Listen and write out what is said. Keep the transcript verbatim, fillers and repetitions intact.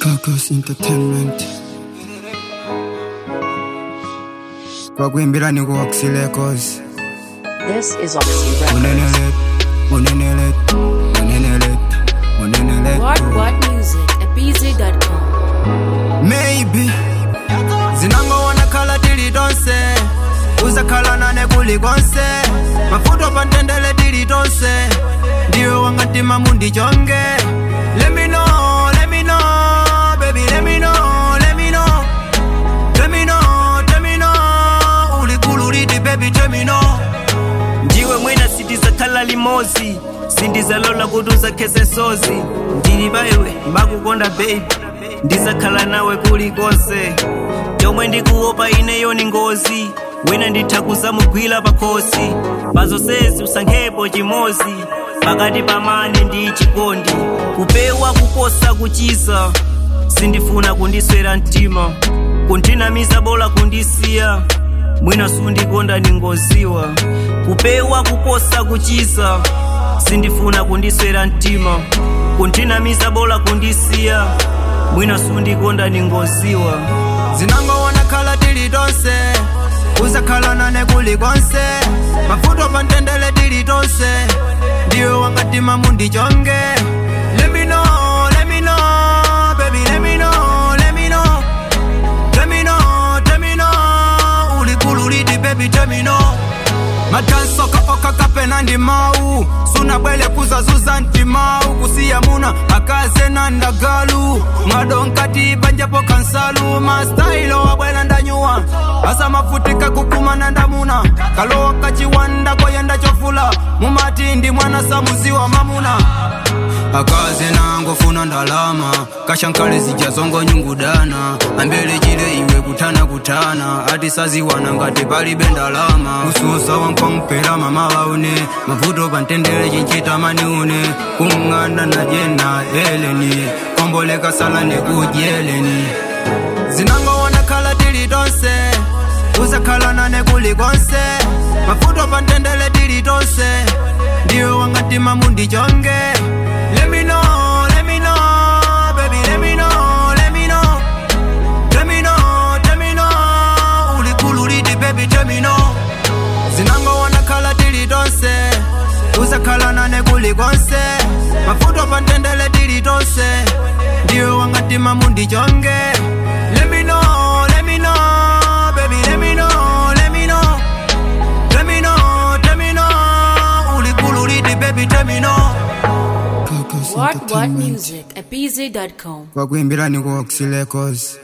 Caucus Entertainment. Kwakuimbira niko Oxy Records. This is Oxy Records. Unenelet, unenelet, unenelet, unenelet. What what music at b z dot com. Maybe zinango wanakala dili donse, uzakala nane kuli gonse, mafuto pantendele dili donse, ndiyo wangati mamundi jonge. Let me know, let me know, baby, let me know, let me know, let me know, let me know, uli kuluridi baby, let me know. Ndiwe mwena siti za kala limozi, sindi za lola kuduza kese sozi, ndiri baiwe, mbaku konda baby, ndiza kala nawe kuli kose, yomwe ndikuopa ine yoni ngozi, wena nditakuza mugwila pakosi, bazo sezi usankhepo chimozi, pakati pamane ndi chikondi, kupewa kuposa kuchisa, sindifuna kundiswera mtima, kuntinamiza bola kundisiya, mwina sundikonda ningoziwa, kupewa kuposa kuchisa, sindifuna kundiswera mtima, kuntinamiza bola kundisiya, mwina sundikonda ningoziwa. Zinango wanakala dili donse, uzakala nane kuli gonse, mafuto pantendele dili donse, ndiyo wangati mamundi jonge. Let me know, let me know, baby, let me know, let me know, let me know, let me know, uli kuluridi baby, let me know. Matansoka oka kapena ndi mau, suna bwele kuzazuza nti mau, kusiya muna akaze nanda galu, madonkati banjapo kansalu, ma style wa bwela ndanyua, asa mafutika kukuma nanda muna, kalo wakachi wanda kwa yenda chofula, mumati ndi mwana samuziwa mamuna. Akaze nango funa ndalama, kashankale zijazongo nyungudana, ambele jile iwe kutana kutana, ati sazi wanangati pali bendalama, ususa wanko mpera mama waune, mavuto pantendele jinchita mani une, kumnganda na jena eleni, kombole kasala ne kujeleni. Zinango wanakala dili donse, uzakala nane kuli gonse, mafuto pantendele dili donse, ndiyo wangati mamundi jonge. Let me know, let me know, baby, let me know, let me know, let me know, let me know, uli kuluridi baby, let me know. Zinango wanakala dili donse, uzakala nane kuli gonse, mafuto pantendele dili donse, ndiyo wangati mamundi jonge. Let me know, let me know, baby, let me know, let me know, let me know, let me know, uli kuluridi baby, let me know. What what music at b z dot com. Kwakuimbira niko Oxy Records.